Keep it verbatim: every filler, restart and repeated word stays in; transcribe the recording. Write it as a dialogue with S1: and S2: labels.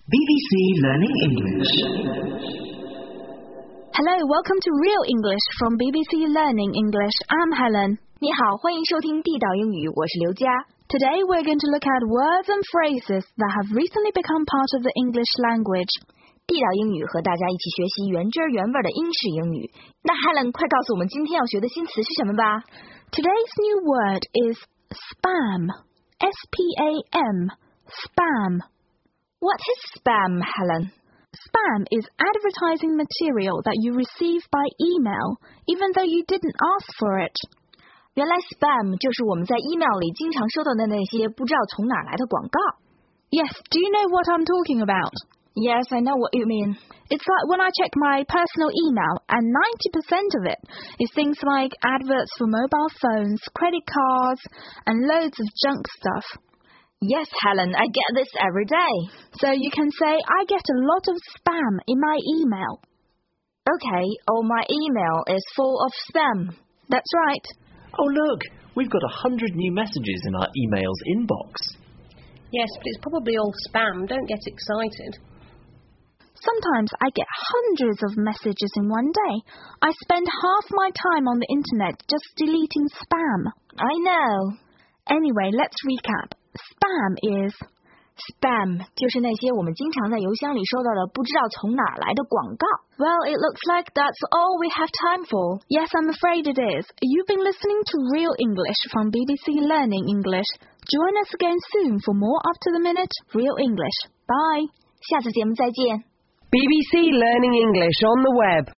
S1: B B C Learning English.
S2: Hello, welcome to Real English from B B C Learning English. I'm Helen.
S3: 你好，欢迎收听地道英语，我是刘佳。
S2: Today we're going to look at words and phrases that have recently become part of the English language.
S3: 地道英语和大家一起学习原汁原味的英式英语。那 Helen， 快告诉我们今天要学的新词是什么吧？
S2: Today's new word is spam. S P A M. Spam.
S3: What is spam, Helen?
S2: Spam is advertising material that you receive by email, even though you didn't ask for it.
S3: 原来 spam 就是我们在 email 里经常收到的那些不知道从哪来的广告。
S2: Yes, do you know what I'm talking about?
S3: Yes, I know what you mean.
S2: It's like when I check my personal email, and ninety percent of it is things like adverts for mobile phones, credit cards, and loads of junk stuff.
S3: Yes, Helen, I get this every day.
S2: So you can say, I get a lot of spam in my email.
S3: Okay, oh, my email is full of spam.
S2: That's right.
S4: Oh, look, we've got a hundred new messages in our emails inbox.
S5: Yes, but it's probably all spam. Don't get excited.
S2: Sometimes I get hundreds of messages in one day. I spend half my time on the internet just deleting spam.
S3: I know.
S2: Anyway, let's recap. Spam is
S3: spam 就是那些我们经常在邮箱里收到的不知道从哪来的广告。 Well, it looks like that's all we have time for.
S2: Yes, I'm afraid it is. You've been listening to Real English from B B C Learning English. Join us again soon for more up-to-the-minute Real English. Bye.
S3: 下次节目再见。
S6: B B C Learning English on the web.